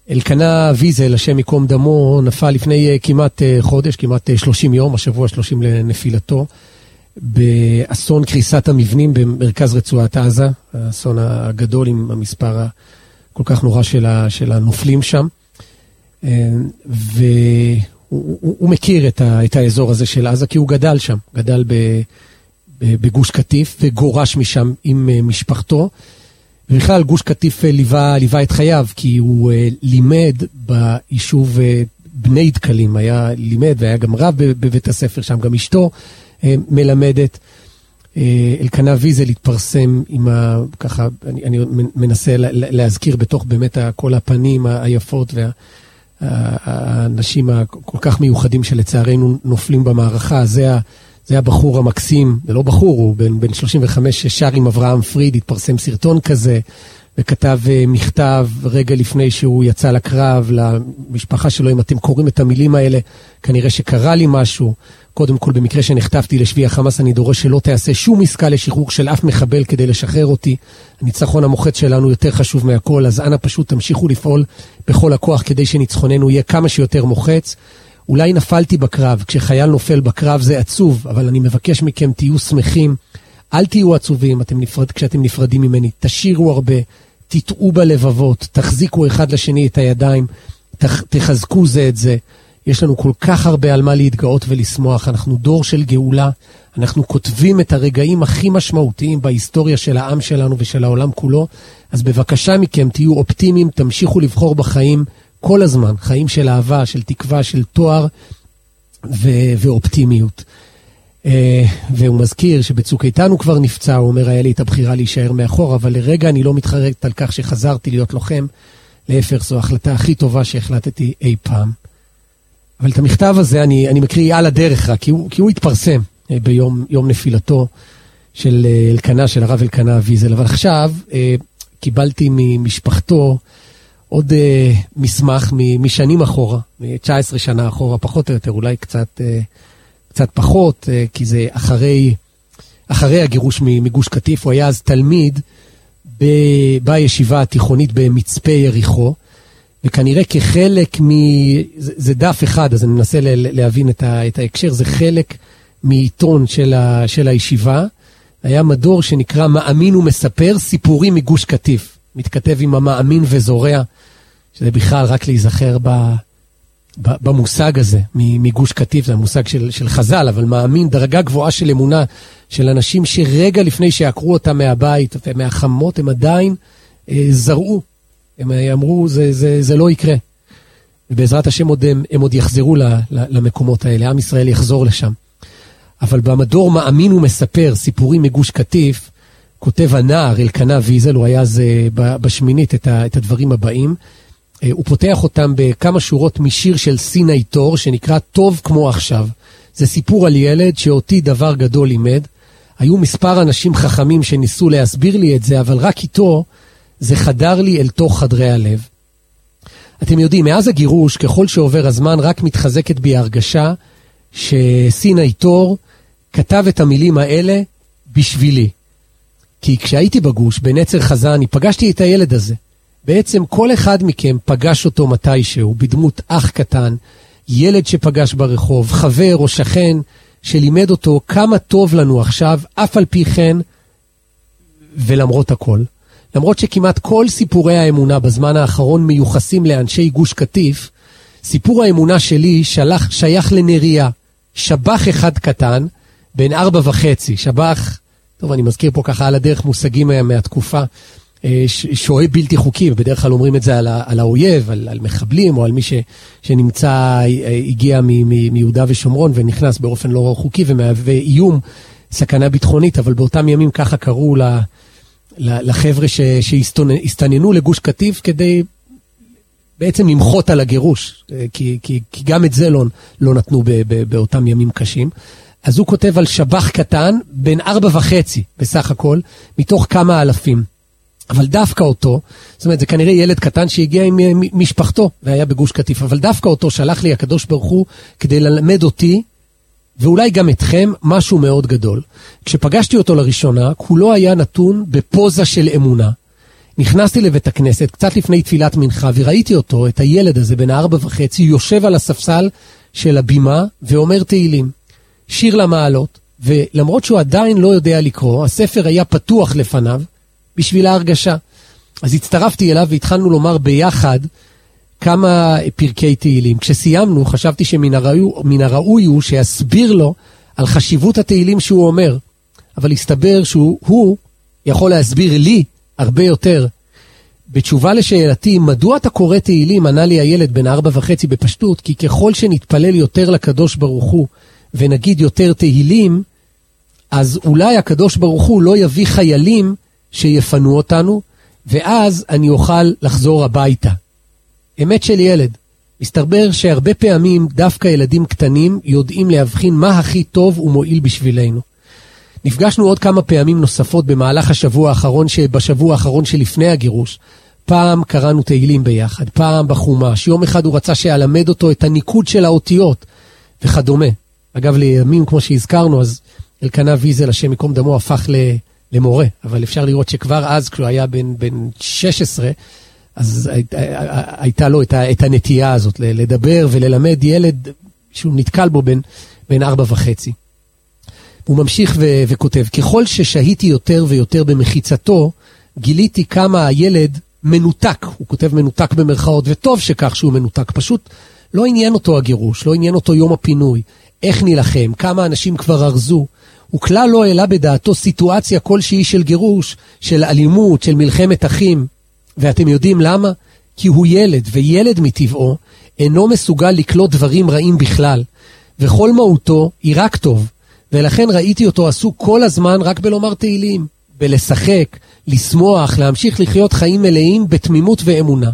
אלקנה ויזל, השם יקום דמו, נפל לפני כמעט חודש, כמעט 30 יום, השבוע 30 לנפילתו, באסון קריסת המבנים במרכז רצועת עזה, האסון הגדול עם המספר כל כך נורא של הנופלים שם. והוא מכיר את האזור הזה של עזה, כי הוא גדל שם, גדל בגוש קטיף, וגורש משם עם משפחתו. ובכלל גוש קטיף ליווה את חייו, כי הוא לימד ביישוב בני דקלים, היה לימד והיה גם רב בבית הספר שם, גם אשתו מלמדת. אלקנה ויזל התפרסם עם ככה, אני מנסה להזכיר בתוך באמת כל הפנים היפות והאנשים הכל כך מיוחדים שלצערנו נופלים במערכה. זה הבחור המקסים, זה לא בחור, הוא בן 35 ששר עם אברהם פריד, התפרסם סרטון כזה, וכתב מכתב רגע לפני שהוא יצא לקרב למשפחה שלו. אם אתם קוראים את המילים האלה, כנראה שקרה לי משהו. קודם כל, במקרה שנחטפתי לשבי החמאס, אני דורש שלא תעשה שום עסקה לשחרור של אף מחבל כדי לשחרר אותי. הניצחון המוחץ שלנו יותר חשוב מהכל, אז אנא פשוט תמשיכו לפעול בכל הכוח כדי שניצחוננו יהיה כמה שיותר מוחץ. אולי נפלתי בקרב, כשחייל נופל בקרב זה עצוב, אבל אני מבקש מכם, תהיו שמחים, אל תהיו עצובים כשאתם נפרדים ממני, תשירו הרבה, תטעו בלבבות, תחזיקו אחד לשני את הידיים, תחזקו זה את זה. יש לנו כל כך הרבה על מה להתגאות ולשמוח, אנחנו דור של גאולה, אנחנו כותבים את הרגעים הכי משמעותיים בהיסטוריה של העם שלנו ושל העולם כולו, אז בבקשה מכם, תהיו אופטימיים, תמשיכו לבחור בחיים כל הזמן, חיים של אהבה, של תקווה, של תואר ואופטימיות. והוא מזכיר שבצוק איתן הוא כבר נפצע, הוא אומר, היה לי את הבחירה להישאר מאחור, אבל לרגע אני לא מתחרט על כך שחזרתי להיות לוחם, להפך, זו ההחלטה הכי טובה שהחלטתי אי פעם. אבל את המכתב הזה אני מקריא על הדרך רק, כי הוא התפרסם ביום נפילתו של אלקנה, של הרב אלקנה ויזל. אבל עכשיו קיבלתי ממשפחתו עוד מסמך משנים אחורה, מ-19 שנה אחורה, פחות או יותר, אולי קצת פחות, כי זה אחרי הגירוש מגוש קטיף. הוא היה אז תלמיד בישיבה התיכונית במצפה יריחו, וכנראה כחלק זה דף אחד, אז אני מנסה להבין את ההקשר, זה חלק מעיתון של הישיבה, היה מדור שנקרא מאמין ומספר סיפורים מגוש קטיף, מתכתב עם המאמין וזורע, שזה בכלל רק להיזכר במושג הזה, מגוש קטיף, זה המושג של חז"ל, אבל מאמין, דרגה גבוהה של אמונה, של אנשים שרגע לפני שעקרו אותם מהבית ומהחמות, הם עדיין זרעו, הם אמרו, זה לא יקרה. ובעזרת השם הם עוד יחזרו למקומות האלה, עם ישראל יחזור לשם. אבל במדור מאמין ומספר סיפורים מגוש קטיף, כותב הנער אלקנה ויזל, הוא היה אז בשמינית את הדברים הבאים, הוא פותח אותם בכמה שורות משיר של סיני תור, שנקרא טוב כמו עכשיו. זה סיפור על ילד שאותי דבר גדול לימד, היו מספר אנשים חכמים שניסו להסביר לי את זה, אבל רק איתו זה חדר לי אל תוך חדרי הלב. אתם יודעים, מאז הגירוש, ככל שעובר הזמן, רק מתחזקת בי ההרגשה שסיני תור כתב את המילים האלה בשבילי. כי כשהייתי בגוש, בנצר חזני, פגשתי את הילד הזה. בעצם כל אחד מכם פגש אותו מתישהו, בדמות אח קטן, ילד שפגש ברחוב, חבר או שכן, שלימד אותו כמה טוב לנו עכשיו, אף על פי כן, ולמרות הכל. למרות שכמעט כל סיפורי האמונה בזמן האחרון מיוחסים לאנשי גוש קטיף, סיפור האמונה שלי שייך לנריה, שבח אחד קטן, בן 4.5, שבח, טוב אני מזכיר פה ככה על הדרך מושגים מהתקופה, שוהה בלתי חוקי, ובדרך כלל אומרים את זה על האויב, על מחבלים, או על מי שנמצא, הגיע מיהודה ושומרון, ונכנס באופן לא חוקי, ומהווה איום, סכנה ביטחונית, אבל באותם ימים ככה קראו לחבר'ה שהסתננו לגוש קטיף, כדי בעצם למחות על הגירוש, כי גם את זה לא נתנו באותם ימים קשים. אז הוא כותב על שבח קטן, בן 4.5 בסך הכל, מתוך כמה אלפים. אבל דווקא אותו, זאת אומרת, זה כנראה ילד קטן שהגיע עם משפחתו, והיה בגוש קטיף, אבל דווקא אותו שלח לי הקדוש ברוך הוא, כדי ללמד אותי, ואולי גם אתכם, משהו מאוד גדול. כשפגשתי אותו לראשונה, כולו היה נתון בפוזה של אמונה. נכנסתי לבית הכנסת קצת לפני תפילת מנחה, וראיתי אותו, את הילד הזה בן 4.5, יושב על הספסל של הבימה ואומר תהילים, שיר למעלות, ולמרות שהוא עדיין לא יודע לקרוא, הספר היה פתוח לפניו בשביל ההרגשה. אז הצטרפתי אליו והתחלנו לומר ביחד כמה פרקי תהילים. כשסיימנו, חשבתי שמן הראוי הוא שיסביר לו על חשיבות התהילים שהוא אומר, אבל הסתבר שהוא יכול להסביר לי הרבה יותר. בתשובה לשאלתי, מדוע אתה קורא תהילים, ענה לי הילד בן 4.5 בפשטות, כי ככל שנתפלל יותר לקדוש ברוך הוא, ונגיד יותר תהילים, אז אולי הקדוש ברוך הוא לא יביא חיילים שיפנו אותנו, ואז אני אוכל לחזור הביתה. אמת של ילד. מסתבר שהרבה פעמים דווקא ילדים קטנים יודעים להבחין מה הכי טוב ומועיל בשבילנו. נפגשנו עוד כמה פעמים נוספות במהלך השבוע האחרון שלפני הגירוש. פעם קראנו תהילים ביחד, פעם בחומש. יום אחד הוא רצה שאלמד אותו את הניקוד של האותיות וכדומה. אגב, לימים כמו שהזכרנו, אז אלקנה ויזל, השם מקום דמו, הפך למורה. אבל אפשר לראות שכבר אז, כשהוא היה בן 16, אז הייתה לו את הנטייה הזאת לדבר וללמד ילד שהוא נתקל בו בן 4.5. הוא ממשיך וכותב, ככל ששהיתי יותר ויותר במחיצתו, גיליתי כמה הילד מנותק, הוא כותב מנותק במרכאות, וטוב שכך שהוא מנותק, פשוט לא עניין אותו הגירוש, לא עניין אותו יום הפינוי, איך נלחם, כמה אנשים כבר ארזו, הוא כלל לא העלה בדעתו סיטואציה כלשהי של גירוש, של אלימות, של מלחמת אחים, ואתם יודעים למה? כי הוא ילד, וילד מטבעו אינו מסוגל לקלוט דברים רעים בכלל, וכל מהותו היא רק טוב, ולכן ראיתי אותו עסוק כל הזמן רק בלומר תהילים, בלשחק, לשמוח, להמשיך לחיות חיים מלאים בתמימות ואמונה.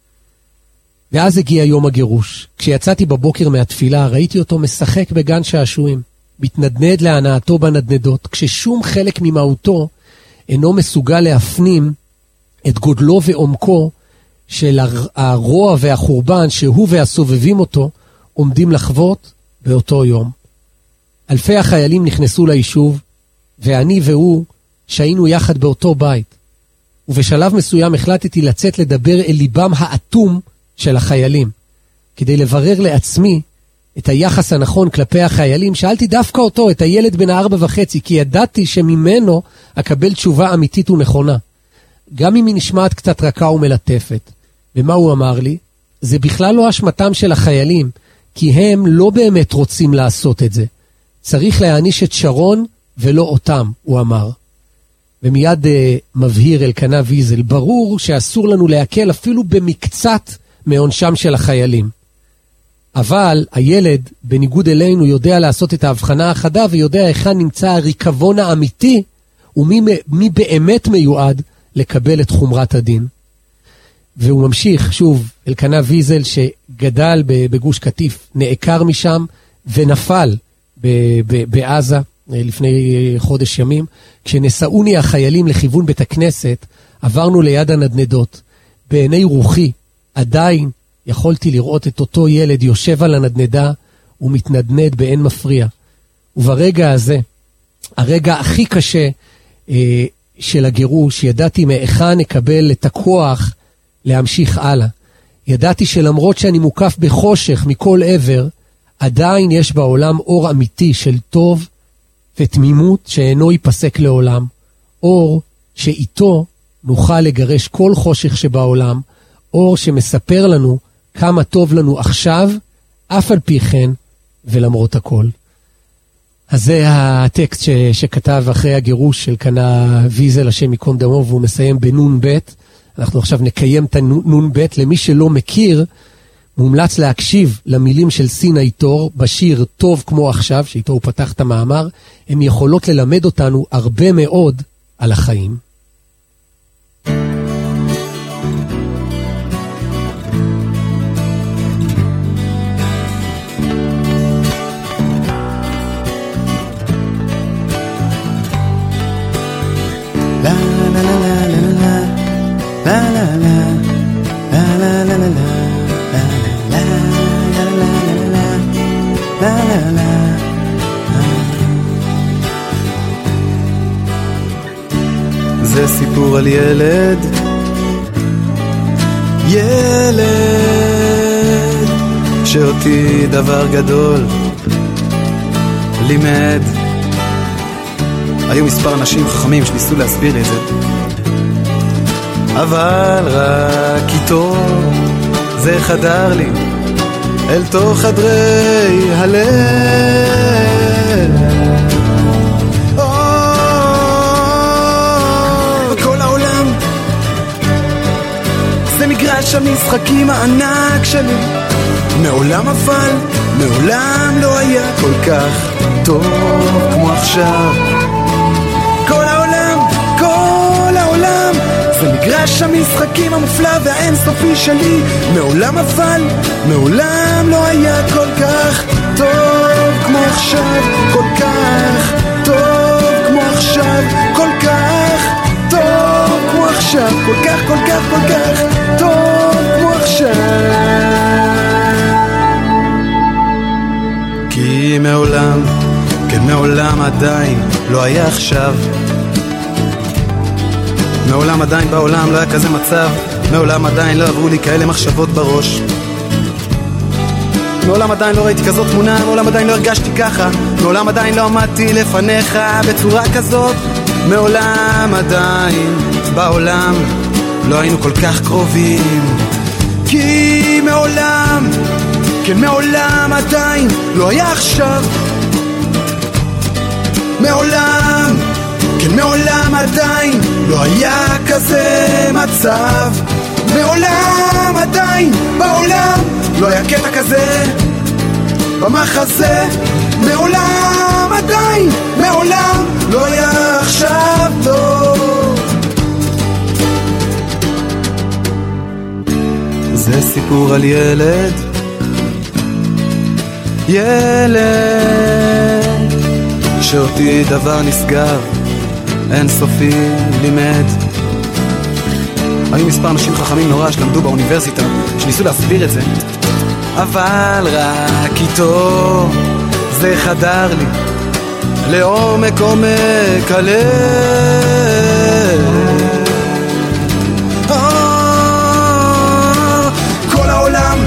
ואז הגיע יום הגירוש. כשיצאתי בבוקר מהתפילה, ראיתי אותו משחק בגן שעשועים, מתנדנד להנאתו בנדנדות, כששום חלק ממהותו אינו מסוגל להפנים את גודלו ועומקו של הרוע והחורבן שהוא והסובבים אותו עומדים לחוות באותו יום. אלפי החיילים נכנסו ליישוב, ואני והוא שהיינו יחד באותו בית. ובשלב מסוים החלטתי לצאת לדבר אל ליבם האטום של החיילים. כדי לברר לעצמי את היחס הנכון כלפי החיילים, שאלתי דווקא אותו, את הילד בן 4.5, כי ידעתי שממנו אקבל תשובה אמיתית ונכונה. גם אם היא נשמעת קצת רכה ומלטפת. ומה הוא אמר לי? זה בכלל לא אשמתם של החיילים, כי הם לא באמת רוצים לעשות את זה. צריך להעניש את שרון ולא אותם, הוא אמר. ומיד מבהיר אלקנה ויזל, ברור שאסור לנו להקל אפילו במקצת מעונשם של החיילים. אבל הילד, בניגוד אלינו, יודע לעשות את ההבחנה החדה, ויודע היכן נמצא הריקבון האמיתי, ומי באמת מיועד לקבל את חומרת הדין. והוא ממשיך, שוב, אלקנה ויזל שגדל בגוש קטיף, נעקר משם ונפל בעזה לפני חודש ימים. כשנסעוני החיילים לכיוון בית הכנסת, עברנו ליד הנדנדות. בעיני רוחי עדיין יכולתי לראות את אותו ילד יושב על הנדנדה ומתנדנד באין מפריע. וברגע הזה, הרגע הכי קשה של הגירוש, ידעתי מאיכן נקבל את הכוח להמשיך הלאה. ידעתי שלמרות שאני מוקף בחושך מכל עבר, עדיין יש בעולם אור אמיתי של טוב ותמימות שאינו ייפסק לעולם. אור שאיתו נוכל לגרש כל חושך שבעולם, אור שמספר לנו כמה טוב לנו עכשיו, אף על פי כן ולמרות הכל. אז זה הטקסט שכתב אחרי הגירוש של אלקנה ויזל, השם ייקום דמו, והוא מסיים בנון ב'. אנחנו עכשיו נקיים את הנון ב'. למי שלא מכיר, מומלץ להקשיב למילים של סיני תור בשיר טוב כמו עכשיו, שאיתו הוא פתח את המאמר. הן יכולות ללמד אותנו הרבה מאוד על החיים. זה סיפור על ילד ילד שאותי דבר גדול לימד. היו מספר אנשים חכמים שניסו להסביר את זה, אבל רק איתו זה חדר לי אל תוך חדרי הלב. כל העולם זה מגרש המשחקים הענק שלי, מעולם אבל מעולם לא היה כל כך טוב כמו עכשיו. כל העולם זה מגרש המשחקים המופלא והאינסופי שלי, מעולם אבל מעולם לא היה כל כך טוב כמו עכשיו. כל כך טוב כמו עכשיו, כל כך טוב כמו עכשיו, כל כך כל כך כל כך טוב כמו עכשיו. כי מעולם, כן מעולם עדיין לא היה עכשיו. מעולם עדיין בעולם לא היה כזה מצב, מעולם עדיין לא עברו לי כאלה מחשבות בראש. מעולם עדיין לא ראיתי כזאת תמונה, מעולם עדיין לא הרגשתי ככה, מעולם עדיין לא עמדתי לפניך בצורה כזאת. מעולם עדיין בעולם לא היינו כל כך קרובים. כי מעולם, כן מעולם עדיין לא היה עכשיו. מעולם, כן מעולם עדיין לא היה כזה מצב. מעולם עדיין בעולם לא היה קטע כזה במחזה. מעולם עדיין, מעולם לא היה עכשיו טוב. זה סיפור על ילד, ילד שאותי דבר נשגב אין סופי לימד. היו מספר אנשים חכמים נורא שלמדו באוניברסיטה שניסו להסביר את זה, אבל רק איתו זה חדר לי לעומק עומק הלב. כל העולם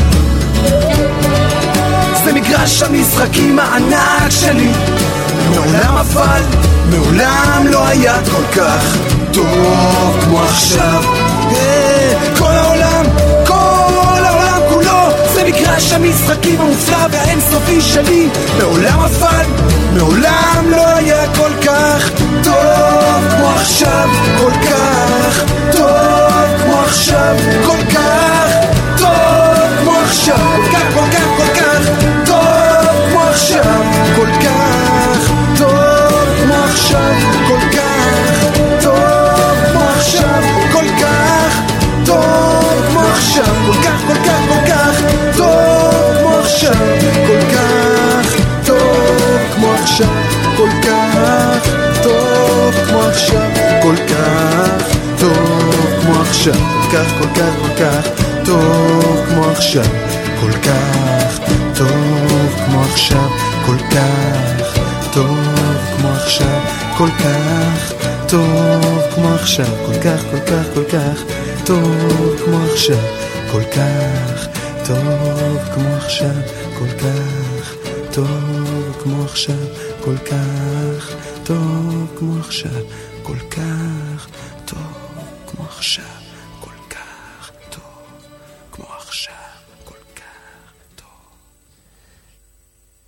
זה מגרש המשחקים הענק שלי, מעולם אבל מעולם לא היה כל כך טוב כמו עכשיו. כל העולם כולו זה מגרש המשחקים המופלא והאינסופי שלי, מעולם אבל מעולם לא היה כל כך טוב כמו עכשיו. כל כך טוב כמו עכשיו, כל כך טוב כמו עכשיו, כל כך כל כך כל כך טוב כמו עכשיו, כל כך טוב כמו עכשיו, כל כך טוב כמו עכשיו, כל כך טוב כמו עכשיו, כל כך כל כך כל כך טוב כמו עכשיו, כל כך טוב כמו עכשיו, כל כך טוב כמו עכשיו, כל כך טוב כמו עכשיו, כל כך כל כך כל כך טוב כמו עכשיו, כל כך טוב כמו עכשיו, כל כך טוב כמו עכשיו, כל כך טוב כמו עכשיו, כל כך כל כך כל כך טוב כמו עכשיו, כל כך טוב כמו עכשיו, כל כך טוב כמו עכשיו, כל כך טוב כמו עכשיו, כל כך טוב כמו עכשיו.